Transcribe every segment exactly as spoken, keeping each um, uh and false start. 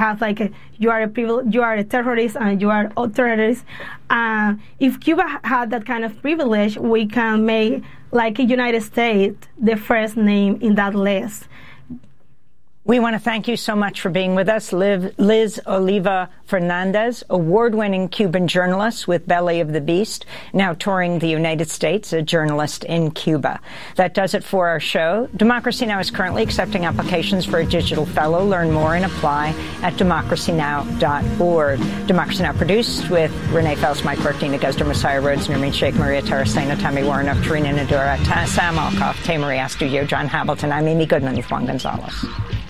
have like a, you are a privil- you are a terrorist and you are a terrorist. Uh, if Cuba had that kind of privilege, we can make like a United States the first name in that list. We want to thank you so much for being with us. Liv, Liz Oliva Fernandez, award-winning Cuban journalist with Belly of the Beast, now touring the United States, a journalist in Cuba. That does it for our show. Democracy Now! Is currently accepting applications for a digital fellow. Learn more and apply at democracy now dot org. Democracy Now! Produced with Renee Faust, Mike Burke, Dina Guzder, Messiah Rhodes, Nermeen Sheikh, Maria Tarasena, Tammy Warren, Tarina Nadura, Sam Alcoff, Tamarie Astudio, John Hamilton. I'm Amy Goodman with Juan Gonzalez.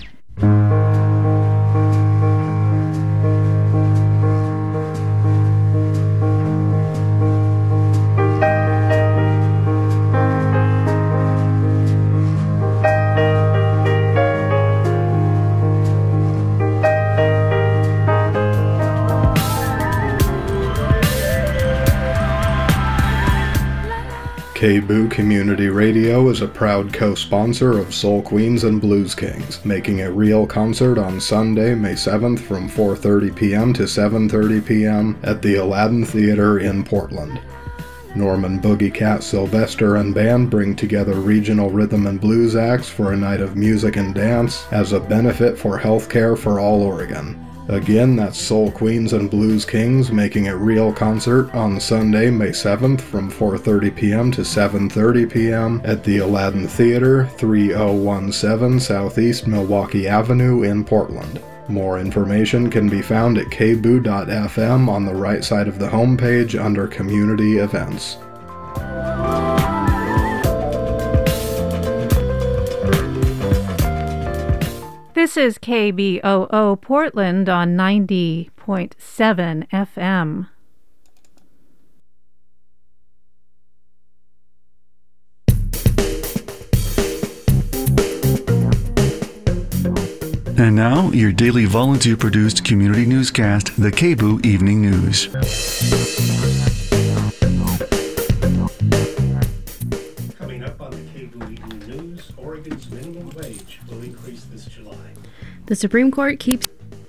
K B O O Community Radio is a proud co-sponsor of Soul Queens and Blues Kings, making a real concert on Sunday, May seventh from four thirty p.m. to seven thirty p.m. at the Aladdin Theater in Portland. Norman Boogie Cat Sylvester and band bring together regional rhythm and blues acts for a night of music and dance as a benefit for healthcare for all Oregon. Again, that's Soul Queens and Blues Kings making a real concert on Sunday, May seventh from four thirty p.m. to seven thirty p.m. at the Aladdin Theater, three oh one seven Southeast Milwaukee Avenue in Portland. More information can be found at k b o o dot f m on the right side of the homepage under Community Events. This is K B O O Portland on ninety point seven F M. And now, your daily volunteer-produced community newscast, the K B O O Evening News. Coming up on the K B O O Evening News, Oregon's minimum wage will increase this July. The Supreme Court keeps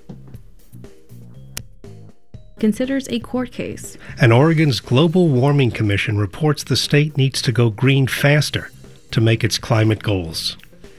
considers a court case. And Oregon's Global Warming Commission reports the state needs to go green faster to make its climate goals.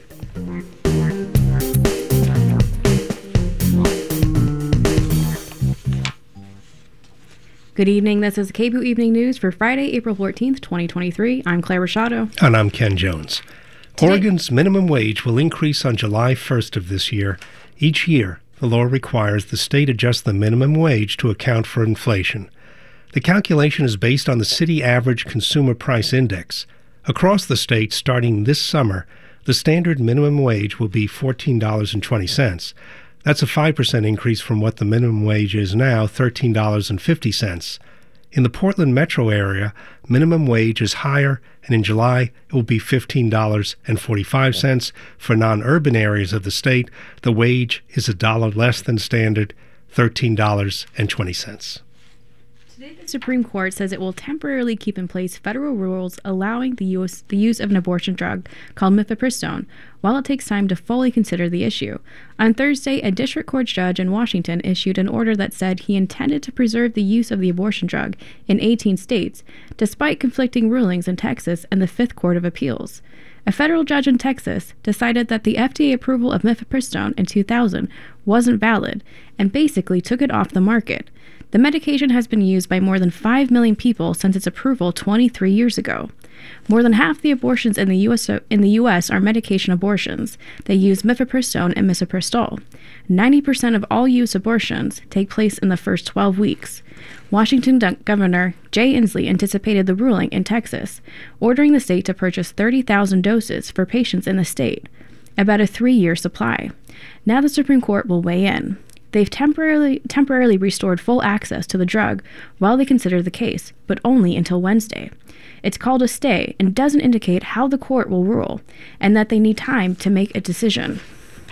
Good evening. This is K B O O Evening News for Friday, April fourteenth, twenty twenty-three. I'm Claire Rashado. And I'm Ken Jones. Today, Oregon's minimum wage will increase on July first of this year. Each year, the law requires the state adjust the minimum wage to account for inflation. The calculation is based on the city average consumer price index. Across the state, starting this summer, the standard minimum wage will be fourteen dollars and twenty cents. That's a five percent increase from what the minimum wage is now, thirteen dollars and fifty cents. In the Portland metro area, minimum wage is higher, and in July it will be fifteen dollars and forty-five cents. For non-urban areas of the state, the wage is a dollar less than standard, thirteen dollars and twenty cents. Today, the Supreme Court says it will temporarily keep in place federal rules allowing the use, the use of an abortion drug called mifepristone, while it takes time to fully consider the issue. On Thursday, a district court judge in Washington issued an order that said he intended to preserve the use of the abortion drug in eighteen states, despite conflicting rulings in Texas and the Fifth Court of Appeals. A federal judge in Texas decided that the F D A approval of mifepristone in two thousand wasn't valid and basically took it off the market. The medication has been used by more than five million people since its approval twenty-three years ago. More than half the abortions in the U S in the U S are medication abortions. They use mifepristone and misoprostol. ninety percent of all U S abortions take place in the first twelve weeks. Washington Governor Jay Inslee anticipated the ruling in Texas, ordering the state to purchase thirty thousand doses for patients in the state, about a three-year supply. Now the Supreme Court will weigh in. They've temporarily temporarily restored full access to the drug while they consider the case, but only until Wednesday. It's called a stay and doesn't indicate how the court will rule, and that they need time to make a decision.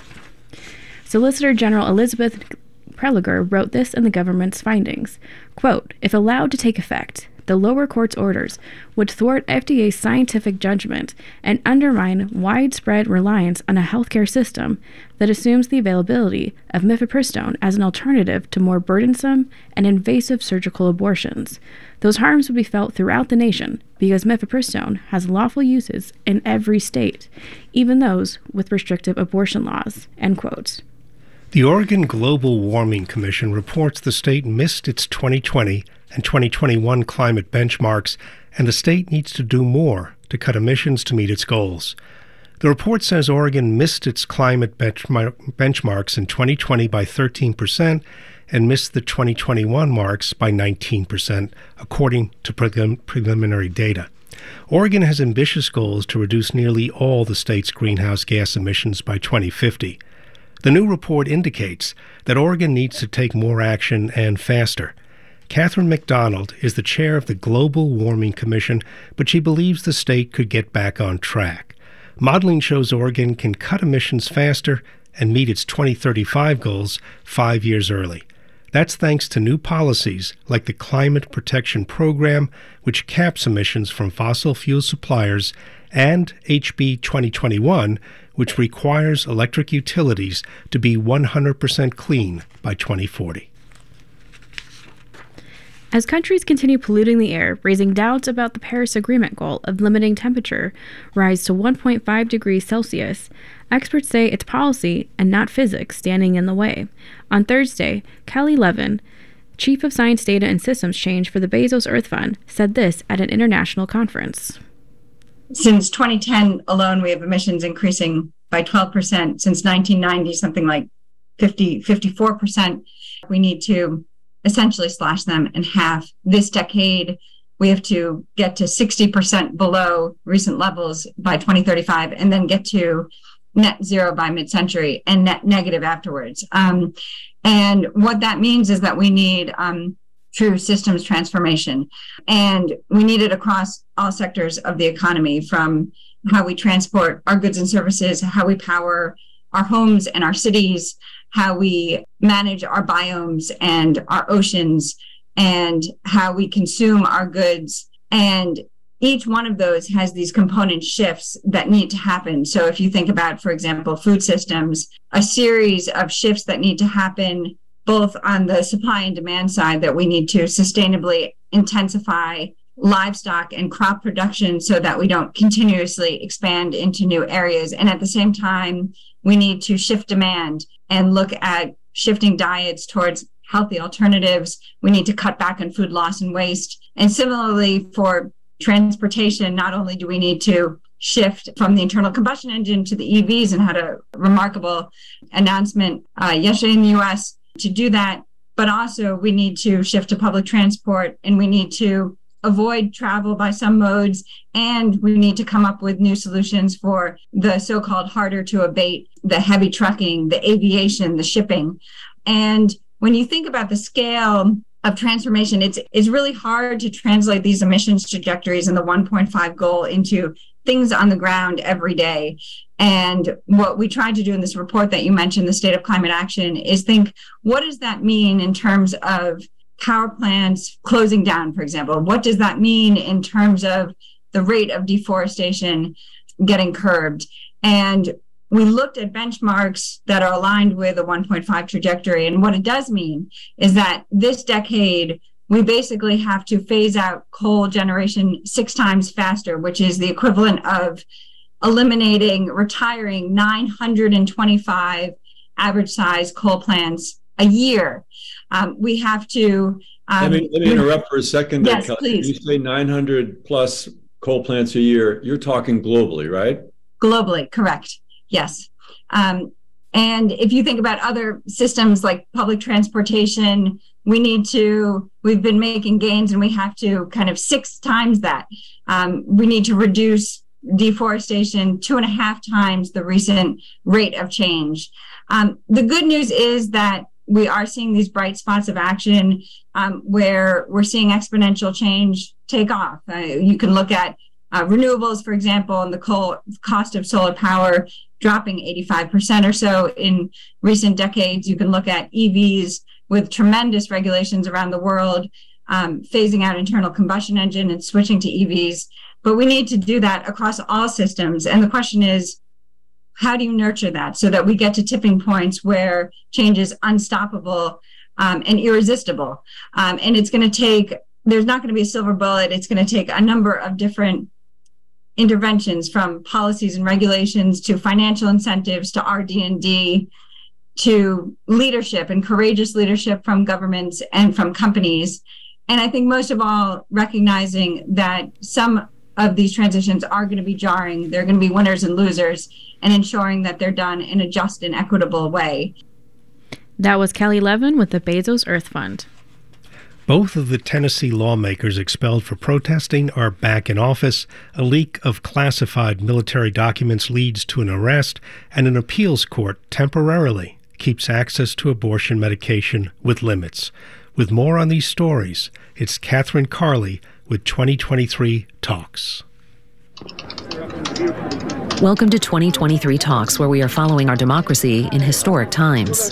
Solicitor General Elizabeth Prelogar wrote this in the government's findings. Quote, if allowed to take effect, the lower court's orders would thwart F D A's scientific judgment and undermine widespread reliance on a healthcare system that assumes the availability of mifepristone as an alternative to more burdensome and invasive surgical abortions. Those harms would be felt throughout the nation because mifepristone has lawful uses in every state, even those with restrictive abortion laws." End quote. The Oregon Global Warming Commission reports the state missed its twenty twenty and twenty twenty-one climate benchmarks, and the state needs to do more to cut emissions to meet its goals. The report says Oregon missed its climate benchmark- benchmarks in twenty twenty by thirteen percent and missed the twenty twenty-one marks by nineteen percent, according to prelim- preliminary data. Oregon has ambitious goals to reduce nearly all the state's greenhouse gas emissions by twenty fifty. The new report indicates that Oregon needs to take more action and faster. Catherine McDonald is the chair of the Global Warming Commission, but she believes the state could get back on track. Modeling shows Oregon can cut emissions faster and meet its twenty thirty-five goals five years early. That's thanks to new policies like the Climate Protection Program, which caps emissions from fossil fuel suppliers, and H B twenty twenty-one, which requires electric utilities to be one hundred percent clean by twenty forty. As countries continue polluting the air, raising doubts about the Paris Agreement goal of limiting temperature rise to one point five degrees Celsius, experts say it's policy and not physics standing in the way. On Thursday, Kelly Levin, Chief of Science Data and Systems Change for the Bezos Earth Fund, said this at an international conference. Since twenty ten alone, we have emissions increasing by twelve percent. Since nineteen ninety, something like fifty, fifty-four percent. We need to essentially slash them in half. This decade, we have to get to sixty percent below recent levels by twenty thirty-five, and then get to net zero by mid-century and net negative afterwards. Um, and what that means is that we need um, true systems transformation. And we need it across all sectors of the economy, from how we transport our goods and services, how we power our homes and our cities, how we manage our biomes and our oceans, and how we consume our goods. And each one of those has these component shifts that need to happen. So if you think about, for example, food systems, a series of shifts that need to happen both on the supply and demand side, that we need to sustainably intensify livestock and crop production so that we don't continuously expand into new areas. And at the same time, we need to shift demand and look at shifting diets towards healthy alternatives. We need to cut back on food loss and waste. And similarly, for transportation, not only do we need to shift from the internal combustion engine to the E Vs, and had a remarkable announcement uh, yesterday in the U S to do that, but also we need to shift to public transport, and we need to avoid travel by some modes, and we need to come up with new solutions for the so-called harder to abate, the heavy trucking, the aviation, the shipping. And when you think about the scale of transformation, it's it's really hard to translate these emissions trajectories and the one point five goal into things on the ground every day. And what we tried to do in this report that you mentioned, the State of Climate Action, is think, what does that mean in terms of power plants closing down, for example? What does that mean in terms of the rate of deforestation getting curbed? And we looked at benchmarks that are aligned with a one point five trajectory. And what it does mean is that this decade, we basically have to phase out coal generation six times faster, which is the equivalent of eliminating, retiring nine hundred twenty-five average size coal plants a year. Um, we have to... Um, let, me, let me interrupt for a second. Yes, Kelly. please. You say nine hundred plus coal plants a year. You're talking globally, right? Globally, correct. Yes. Um, and if you think about other systems like public transportation, we need to, we've been making gains, and we have to kind of six times that. Um, we need to reduce deforestation two and a half times the recent rate of change. Um, the good news is that we are seeing these bright spots of action um, where we're seeing exponential change take off. Uh, you can look at uh, renewables, for example, and the coal, cost of solar power dropping eighty-five percent or so in recent decades. You can look at E Vs with tremendous regulations around the world um, phasing out internal combustion engine and switching to E Vs. But we need to do that across all systems. And the question is, how do you nurture that so that we get to tipping points where change is unstoppable um, and irresistible? Um, and it's going to take, there's not going to be a silver bullet. It's going to take a number of different interventions, from policies and regulations to financial incentives to R D and D to leadership and courageous leadership from governments and from companies. And I think most of all, recognizing that some of these transitions are going to be jarring. They're going to be winners and losers, and ensuring that they're done in a just and equitable way. That was Kelly Levin with the Bezos Earth Fund. Both of the Tennessee lawmakers expelled for protesting are back in office. A leak of classified military documents leads to an arrest, and an appeals court temporarily keeps access to abortion medication with limits. With more on these stories, it's Catherine Carley with twenty twenty-three Talks. Welcome to twenty twenty-three Talks, where we are following our democracy in historic times.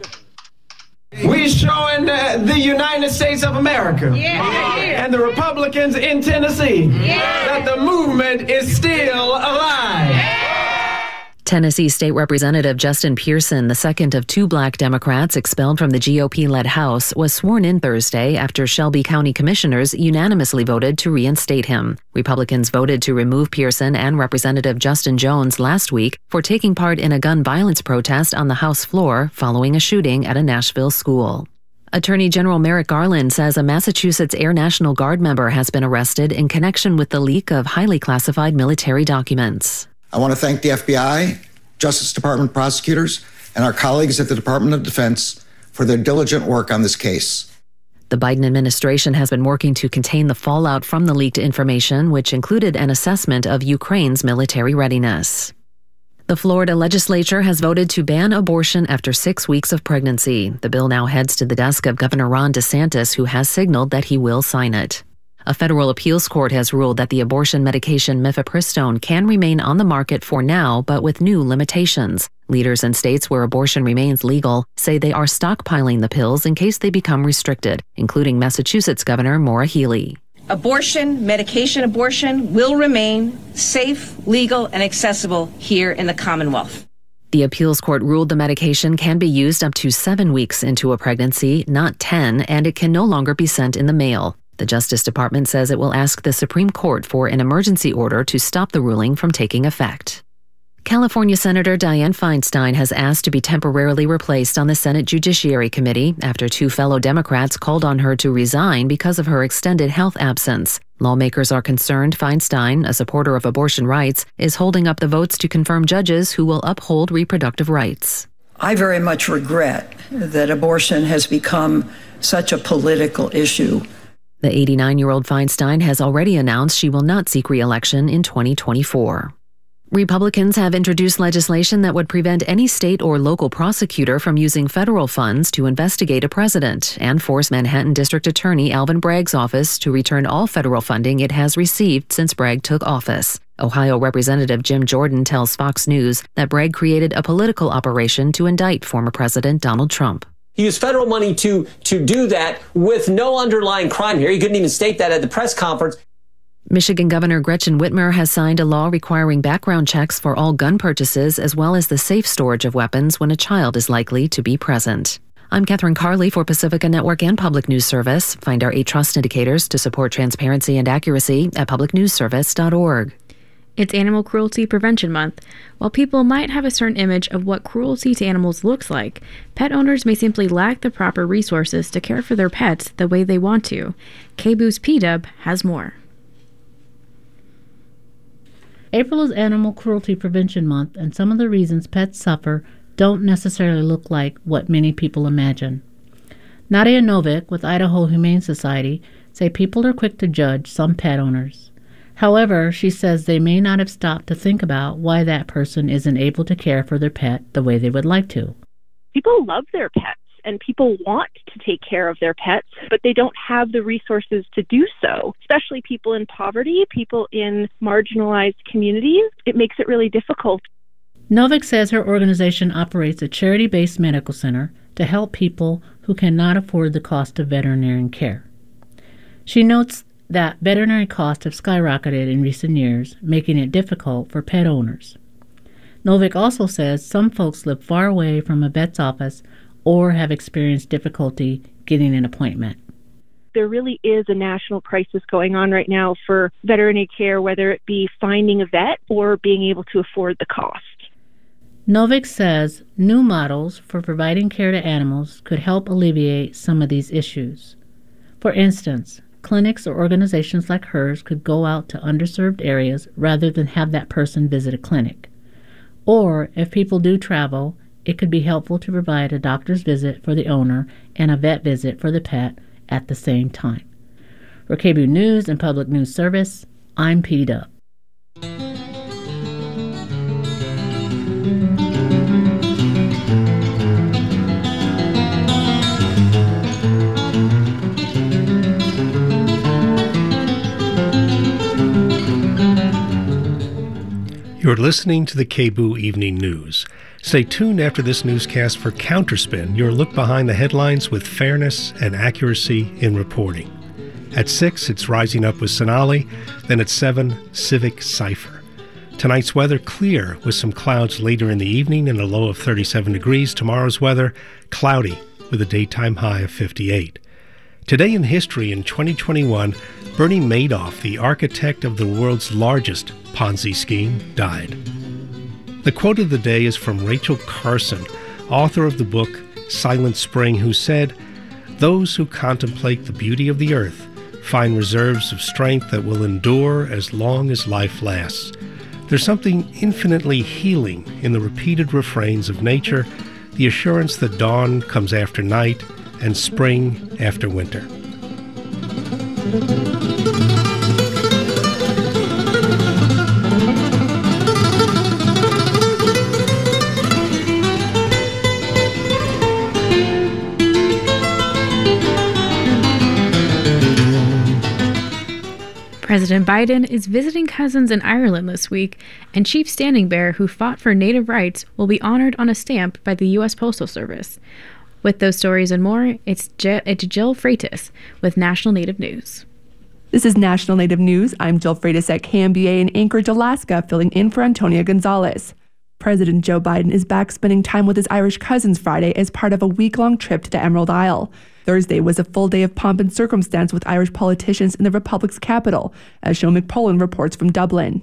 We're showing the, the United States of America yeah. and the Republicans in Tennessee yeah. that the movement is still alive. Yeah. Tennessee State Representative Justin Pearson, the second of two black Democrats expelled from the G O P-led House, was sworn in Thursday after Shelby County commissioners unanimously voted to reinstate him. Republicans voted to remove Pearson and Representative Justin Jones last week for taking part in a gun violence protest on the House floor following a shooting at a Nashville school. Attorney General Merrick Garland says a Massachusetts Air National Guard member has been arrested in connection with the leak of highly classified military documents. I want to thank the F B I, Justice Department prosecutors, and our colleagues at the Department of Defense for their diligent work on this case. The Biden administration has been working to contain the fallout from the leaked information, which included an assessment of Ukraine's military readiness. The Florida legislature has voted to ban abortion after six weeks of pregnancy. The bill now heads to the desk of Governor Ron DeSantis, who has signaled that he will sign it. A federal appeals court has ruled that the abortion medication mifepristone can remain on the market for now, but with new limitations. Leaders in states where abortion remains legal say they are stockpiling the pills in case they become restricted, including Massachusetts Governor Maura Healey. Abortion, medication abortion, will remain safe, legal, and accessible here in the Commonwealth. The appeals court ruled the medication can be used up to seven weeks into a pregnancy, not ten, and it can no longer be sent in the mail. The Justice Department says it will ask the Supreme Court for an emergency order to stop the ruling from taking effect. California Senator Dianne Feinstein has asked to be temporarily replaced on the Senate Judiciary Committee after two fellow Democrats called on her to resign because of her extended health absence. Lawmakers are concerned Feinstein, a supporter of abortion rights, is holding up the votes to confirm judges who will uphold reproductive rights. I very much regret that abortion has become such a political issue. The eighty-nine-year-old Feinstein has already announced she will not seek re-election in twenty twenty-four. Republicans have introduced legislation that would prevent any state or local prosecutor from using federal funds to investigate a president and force Manhattan District Attorney Alvin Bragg's office to return all federal funding it has received since Bragg took office. Ohio Representative Jim Jordan tells Fox News that Bragg created a political operation to indict former President Donald Trump. He used federal money to to do that with no underlying crime here. He couldn't even state that at the press conference. Michigan Governor Gretchen Whitmer has signed a law requiring background checks for all gun purchases as well as the safe storage of weapons when a child is likely to be present. I'm Catherine Carley for Pacifica Network and Public News Service. Find our eight trust indicators to support transparency and accuracy at public news service dot org. It's Animal Cruelty Prevention Month. While people might have a certain image of what cruelty to animals looks like, pet owners may simply lack the proper resources to care for their pets the way they want to. K B O O's P-Dub has more. April is Animal Cruelty Prevention Month, and some of the reasons pets suffer don't necessarily look like what many people imagine. Nadia Novik with Idaho Humane Society say people are quick to judge some pet owners. However, she says they may not have stopped to think about why that person isn't able to care for their pet the way they would like to. People love their pets and people want to take care of their pets, but they don't have the resources to do so, especially people in poverty, people in marginalized communities. It makes it really difficult. Novik says her organization operates a charity-based medical center to help people who cannot afford the cost of veterinarian care. She notes that veterinary costs have skyrocketed in recent years, making it difficult for pet owners. Novick also says some folks live far away from a vet's office or have experienced difficulty getting an appointment. There really is a national crisis going on right now for veterinary care, whether it be finding a vet or being able to afford the cost. Novick says new models for providing care to animals could help alleviate some of these issues. For instance, clinics or organizations like hers could go out to underserved areas rather than have that person visit a clinic. Or, if people do travel, it could be helpful to provide a doctor's visit for the owner and a vet visit for the pet at the same time. For K B O News and Public News Service, I'm P. Dub. You're listening to the K B O Evening News. Stay tuned after this newscast for Counterspin, your look behind the headlines with fairness and accuracy in reporting. At six, it's Rising Up with Sonali. Then at seven, Civic Cipher. Tonight's weather, clear with some clouds later in the evening and a low of thirty-seven degrees. Tomorrow's weather, cloudy with a daytime high of fifty-eight. Today in history in twenty twenty-one, Bernie Madoff, the architect of the world's largest Ponzi scheme, died. The quote of the day is from Rachel Carson, author of the book Silent Spring, who said, "Those who contemplate the beauty of the earth find reserves of strength that will endure as long as life lasts." There's something infinitely healing in the repeated refrains of nature, the assurance that dawn comes after night and spring after winter. President Biden is visiting cousins in Ireland this week, and Chief Standing Bear, who fought for native rights, will be honored on a stamp by the U S Postal Service. With those stories and more, it's, J- it's Jill Freitas with National Native News. This is National Native News. I'm Jill Freitas at K M B A in Anchorage, Alaska, filling in for Antonia Gonzalez. President Joe Biden is back spending time with his Irish cousins Friday as part of a week-long trip to the Emerald Isle. Thursday was a full day of pomp and circumstance with Irish politicians in the Republic's capital, as Sean McPolin reports from Dublin.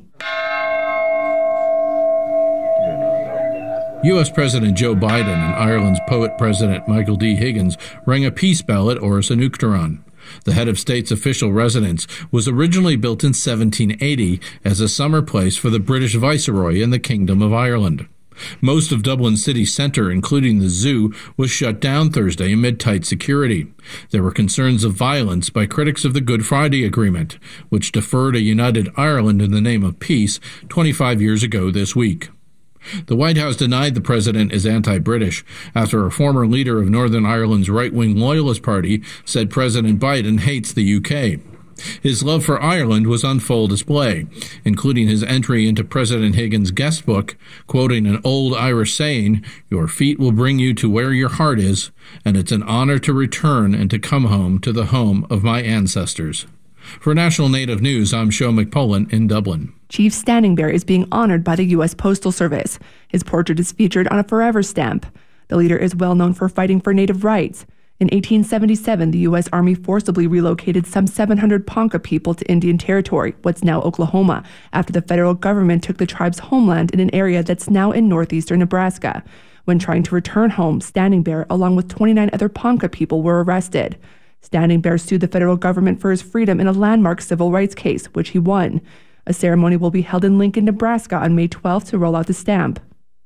U S President Joe Biden and Ireland's poet president Michael D. Higgins rang a peace bell at Oris an Uachtaráin. The head of state's official residence was originally built in seventeen eighty as a summer place for the British Viceroy in the Kingdom of Ireland. Most of Dublin city centre, including the zoo, was shut down Thursday amid tight security. There were concerns of violence by critics of the Good Friday Agreement, which deferred a united Ireland in the name of peace twenty-five years ago this week. The White House denied the president is anti-British after a former leader of Northern Ireland's right-wing Loyalist Party said President Biden hates the U K. His love for Ireland was on full display, including his entry into President Higgins' guest book, quoting an old Irish saying, "Your feet will bring you to where your heart is, and it's an honor to return and to come home to the home of my ancestors." For National Native News, I'm Sean McPolin in Dublin. Chief Standing Bear is being honored by the U S Postal Service. His portrait is featured on a forever stamp. The leader is well known for fighting for native rights. In eighteen seventy-seven, the U S Army forcibly relocated some seven hundred Ponca people to Indian Territory, what's now Oklahoma, after the federal government took the tribe's homeland in an area that's now in northeastern Nebraska. When trying to return home, Standing Bear, along with twenty-nine other Ponca people, were arrested. Standing Bear sued the federal government for his freedom in a landmark civil rights case, which he won. A ceremony will be held in Lincoln, Nebraska on May twelfth to roll out the stamp.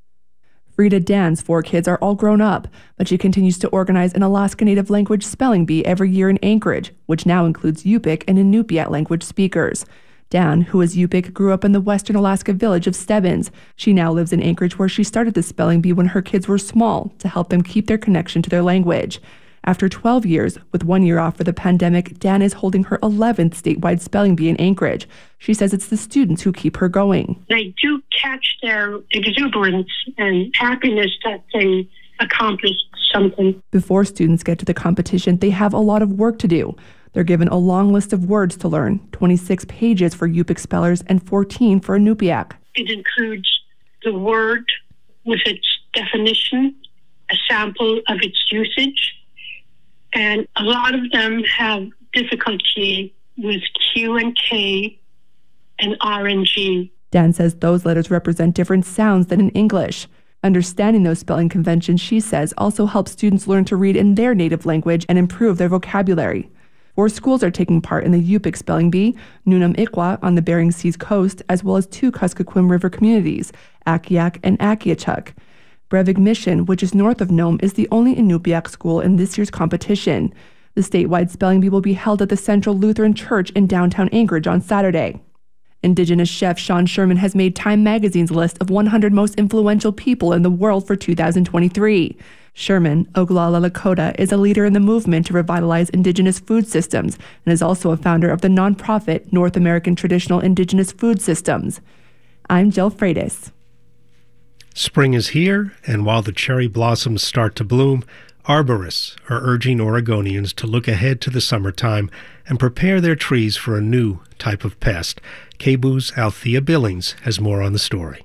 Frida Dan's four kids are all grown up, but she continues to organize an Alaska Native language spelling bee every year in Anchorage, which now includes Yupik and Inupiat language speakers. Dan, who is Yupik, grew up in the western Alaska village of Stebbins. She now lives in Anchorage, where she started the spelling bee when her kids were small to help them keep their connection to their language. After twelve years, with one year off for the pandemic, Dan is holding her eleventh statewide spelling bee in Anchorage. She says it's the students who keep her going. They do catch their exuberance and happiness that they accomplished something. Before students get to the competition, they have a lot of work to do. They're given a long list of words to learn, twenty-six pages for Yupik spellers and fourteen for Inupiaq. It includes the word with its definition, a sample of its usage, and a lot of them have difficulty with Q and K and R and G. Dan says those letters represent different sounds than in English. Understanding those spelling conventions, she says, also helps students learn to read in their native language and improve their vocabulary. Four schools are taking part in the Yupik Spelling Bee, Nunam Ikwa on the Bering Sea's coast, as well as two Kuskokwim River communities, Akiak and Akiachuk. Brevik Mission, which is north of Nome, is the only Inupiaq school in this year's competition. The statewide spelling bee will be held at the Central Lutheran Church in downtown Anchorage on Saturday. Indigenous chef Sean Sherman has made Time magazine's list of one hundred most influential people in the world for two thousand twenty-three. Sherman, Oglala Lakota, is a leader in the movement to revitalize indigenous food systems and is also a founder of the nonprofit North American Traditional Indigenous Food Systems. I'm Jill Freitas. Spring is here, and while the cherry blossoms start to bloom, arborists are urging Oregonians to look ahead to the summertime and prepare their trees for a new type of pest. K B U's Althea Billings has more on the story.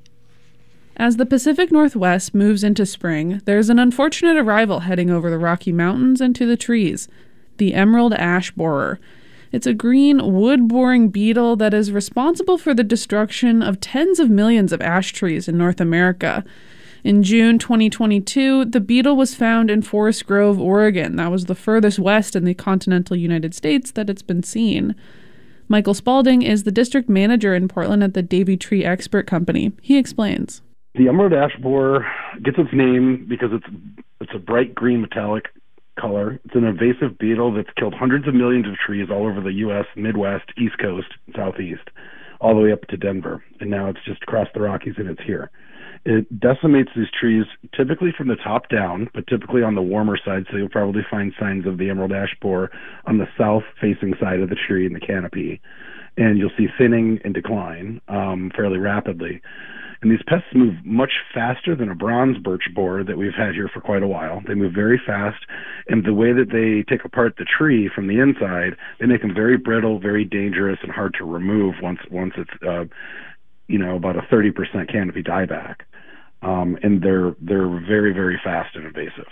As the Pacific Northwest moves into spring, there's an unfortunate arrival heading over the Rocky Mountains and to the trees, the emerald ash borer. It's a green, wood-boring beetle that is responsible for the destruction of tens of millions of ash trees in North America. In June twenty twenty-two, the beetle was found in Forest Grove, Oregon. That was the furthest west in the continental United States that it's been seen. Michael Spalding is the district manager in Portland at the Davy Tree Expert Company. He explains. The emerald ash borer gets its name because it's it's a bright green metallic color. It's an invasive beetle that's killed hundreds of millions of trees all over the U S, Midwest, East Coast, Southeast, all the way up to Denver. And now it's just across the Rockies and it's here. It decimates these trees typically from the top down, but typically on the warmer side, so you'll probably find signs of the emerald ash borer on the south-facing side of the tree in the canopy. And you'll see thinning and decline um, fairly rapidly. And these pests move much faster than a bronze birch borer that we've had here for quite a while. They move very fast, and the way that they take apart the tree from the inside, they make them very brittle, very dangerous, and hard to remove once once it's, uh, you know, about a thirty percent canopy dieback. Um, and they're they're very, very fast and invasive.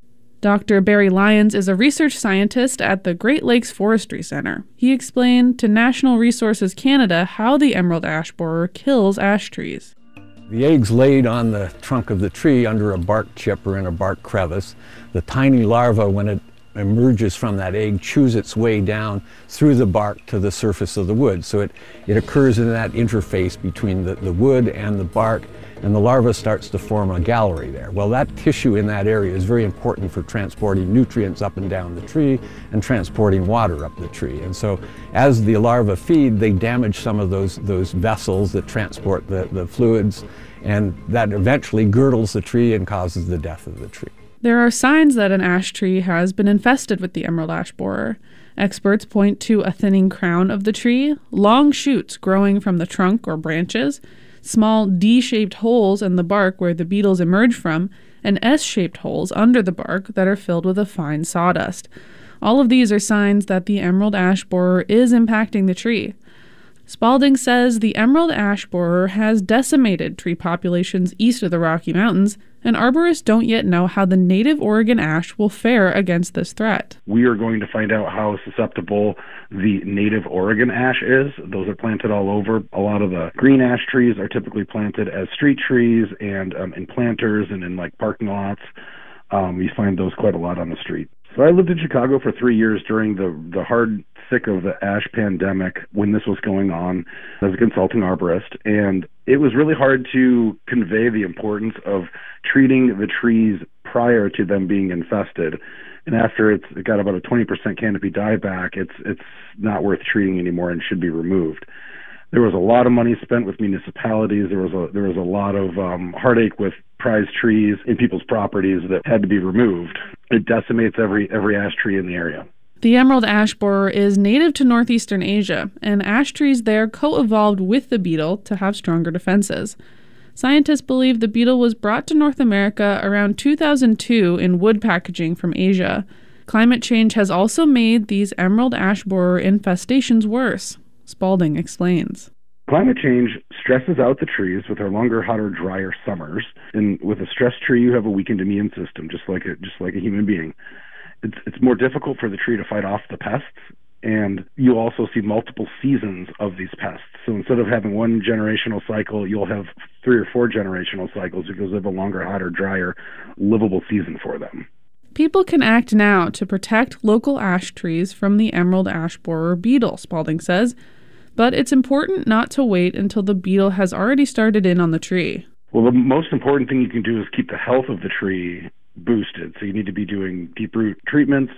Doctor Barry Lyons is a research scientist at the Great Lakes Forestry Center. He explained to National Resources Canada how the emerald ash borer kills ash trees. The egg's laid on the trunk of the tree under a bark chip or in a bark crevice. The tiny larva, when it emerges from that egg, chews its way down through the bark to the surface of the wood. So it, it occurs in that interface between the, the wood and the bark, and the larva starts to form a gallery there. Well, that tissue in that area is very important for transporting nutrients up and down the tree and transporting water up the tree. And so as the larvae feed, they damage some of those, those vessels that transport the, the fluids, and that eventually girdles the tree and causes the death of the tree. There are signs that an ash tree has been infested with the emerald ash borer. Experts point to a thinning crown of the tree, long shoots growing from the trunk or branches, small D-shaped holes in the bark where the beetles emerge from, and S-shaped holes under the bark that are filled with a fine sawdust. All of these are signs that the emerald ash borer is impacting the tree. Spalding says the emerald ash borer has decimated tree populations east of the Rocky Mountains, and arborists don't yet know how the native Oregon ash will fare against this threat. We are going to find out how susceptible the native Oregon ash is. Those are planted all over. A lot of the green ash trees are typically planted as street trees and um, in planters and in like parking lots. Um, you find those quite a lot on the street. So I lived in Chicago for three years during the, the hard thick of the ash pandemic when this was going on as a consulting arborist, and it was really hard to convey the importance of treating the trees prior to them being infested. And after it's it got about a twenty percent canopy dieback, it's it's not worth treating anymore and should be removed. There was a lot of money spent with municipalities. There was a there was a lot of um, heartache with prize trees in people's properties that had to be removed. It decimates every every ash tree in the area. The emerald ash borer is native to northeastern Asia, and ash trees there co-evolved with the beetle to have stronger defenses. Scientists believe the beetle was brought to North America around two thousand two in wood packaging from Asia. Climate change has also made these emerald ash borer infestations worse. Spalding explains. Climate change stresses out the trees with our longer, hotter, drier summers. And with a stressed tree, you have a weakened immune system, just like a, just like a human being. It's, it's more difficult for the tree to fight off the pests, and you also see multiple seasons of these pests. So instead of having one generational cycle, you'll have three or four generational cycles because they have a longer, hotter, drier, livable season for them. People can act now to protect local ash trees from the emerald ash borer beetle, Spalding says. But it's important not to wait until the beetle has already started in on the tree. Well, the most important thing you can do is keep the health of the tree boosted. So you need to be doing deep root treatments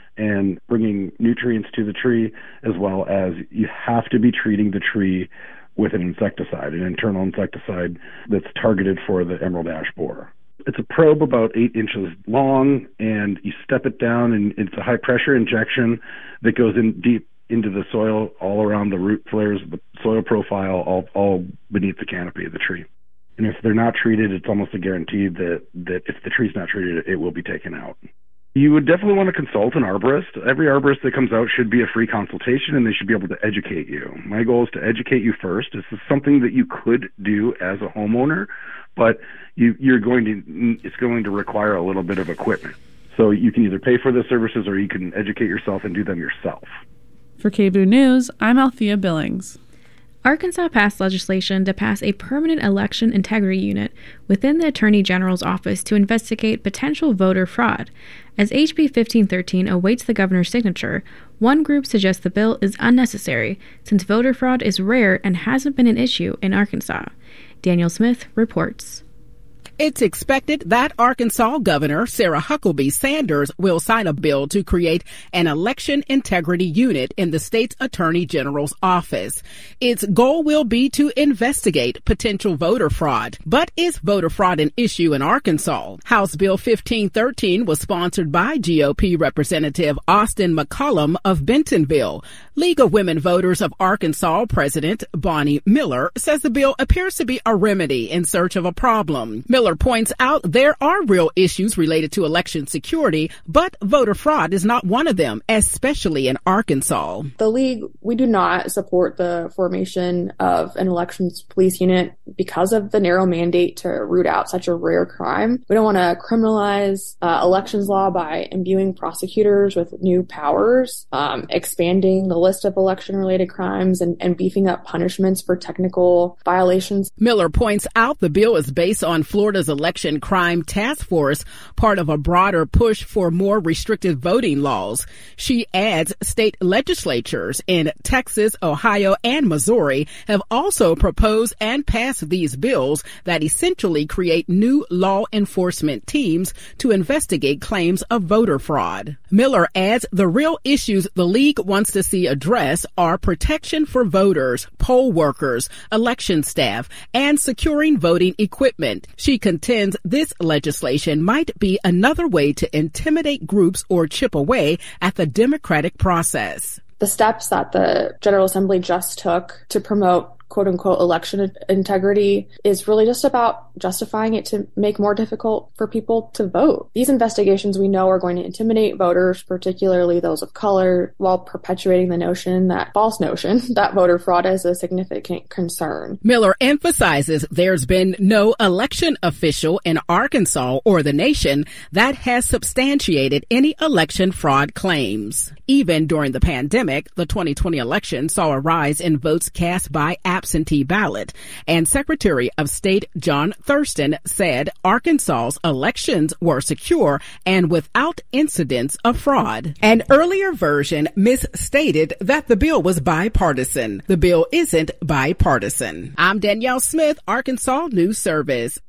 and bringing nutrients to the tree, as well as you have to be treating the tree with an insecticide, an internal insecticide that's targeted for the emerald ash borer. It's a probe about eight inches long, and you step it down, and it's a high-pressure injection that goes in deep into the soil, all around the root flares, the soil profile, all, all beneath the canopy of the tree. And if they're not treated, it's almost a guarantee that, that if the tree's not treated, it will be taken out. You would definitely want to consult an arborist. Every arborist that comes out should be a free consultation, and they should be able to educate you. My goal is to educate you first. This is something that you could do as a homeowner, but you, you're going to, it's going to require a little bit of equipment. So you can either pay for the services or you can educate yourself and do them yourself. For K B O News, I'm Althea Billings. Arkansas passed legislation to pass a permanent election integrity unit within the Attorney General's office to investigate potential voter fraud. As H B fifteen thirteen awaits the governor's signature, one group suggests the bill is unnecessary since voter fraud is rare and hasn't been an issue in Arkansas. Daniel Smith reports. It's expected that Arkansas Governor Sarah Huckabee Sanders will sign a bill to create an election integrity unit in the state's Attorney General's office. Its goal will be to investigate potential voter fraud. But is voter fraud an issue in Arkansas? House Bill fifteen thirteen was sponsored by G O P Representative Austin McCollum of Bentonville. League of Women Voters of Arkansas President Bonnie Miller says the bill appears to be a remedy in search of a problem. Miller points out there are real issues related to election security, but voter fraud is not one of them, especially in Arkansas. The League, we do not support the formation of an elections police unit because of the narrow mandate to root out such a rare crime. We don't want to criminalize uh, elections law by imbuing prosecutors with new powers, um, expanding the list of election-related crimes, and, and beefing up punishments for technical violations. Miller points out the bill is based on Florida's Election Crime Task Force, part of a broader push for more restrictive voting laws. She adds state legislatures in Texas, Ohio, and Missouri have also proposed and passed these bills that essentially create new law enforcement teams to investigate claims of voter fraud. Miller adds the real issues the League wants to see addressed are protection for voters, poll workers, election staff, and securing voting equipment. She contends this legislation might be another way to intimidate groups or chip away at the democratic process. The steps that the General Assembly just took to promote quote-unquote election integrity is really just about justifying it to make more difficult for people to vote. These investigations we know are going to intimidate voters, particularly those of color, while perpetuating the notion, that false notion, that voter fraud is a significant concern. Miller emphasizes there's been no election official in Arkansas or the nation that has substantiated any election fraud claims. Even during the pandemic, the twenty twenty election saw a rise in votes cast by absentee ballot, and Secretary of State John Thurston said Arkansas's elections were secure and without incidents of fraud. An earlier version misstated that the bill was bipartisan. The bill isn't bipartisan. I'm Danielle Smith, Arkansas News Service.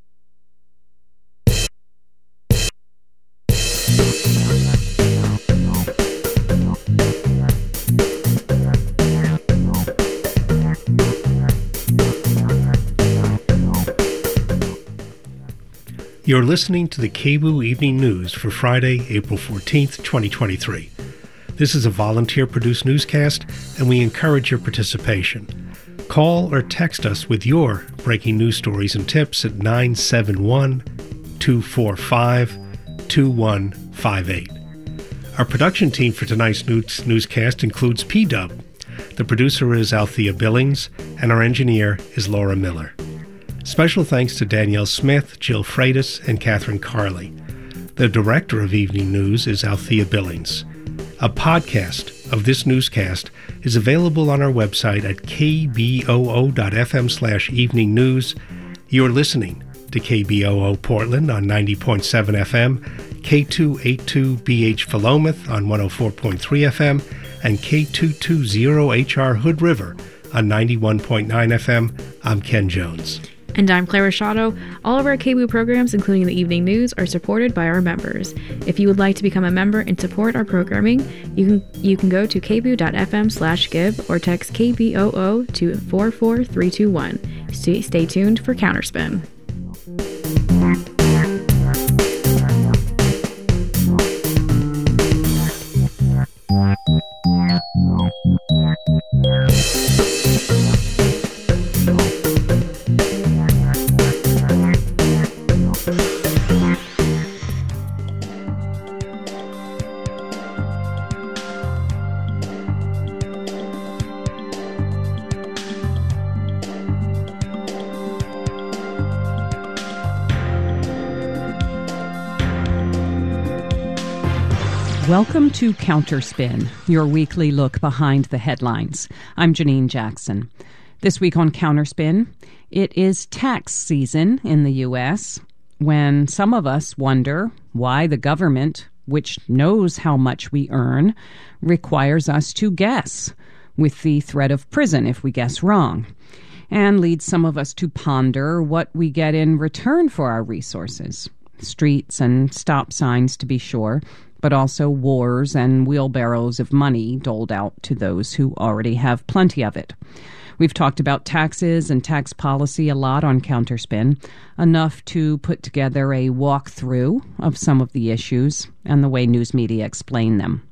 You're listening to the K B O O Evening News for Friday, April fourteenth, twenty twenty-three. This is a volunteer-produced newscast, and we encourage your participation. Call or text us with your breaking news stories and tips at nine seven one, two four five, two one five eight. Our production team for tonight's news- newscast includes P-Dub. The producer is Althea Billings, and our engineer is Laura Miller. Special thanks to Danielle Smith, Jill Freitas, and Catherine Carley. The director of Evening News is Althea Billings. A podcast of this newscast is available on our website at k b o o dot f m slash evening news. You're listening to K B O O Portland on ninety point seven F M, K two eighty-two B H Philomath on one oh four point three F M, and K two twenty H R Hood River on ninety-one point nine F M. I'm Ken Jones. And I'm Claire Rashado. All of our K B O O programs, including the evening news, are supported by our members. If you would like to become a member and support our programming, you can you can go to k b o o dot f m slash give or text K B O O to four four three two one. Stay, stay tuned for Counterspin. Welcome to Counterspin, your weekly look behind the headlines. I'm Janine Jackson. This week on Counterspin, it is tax season in the U S, when some of us wonder why the government, which knows how much we earn, requires us to guess, with the threat of prison if we guess wrong, and leads some of us to ponder what we get in return for our resources. Streets and stop signs, to be sure, but also wars and wheelbarrows of money doled out to those who already have plenty of it. We've talked about taxes and tax policy a lot on Counterspin, enough to put together a walkthrough of some of the issues and the way news media explain them.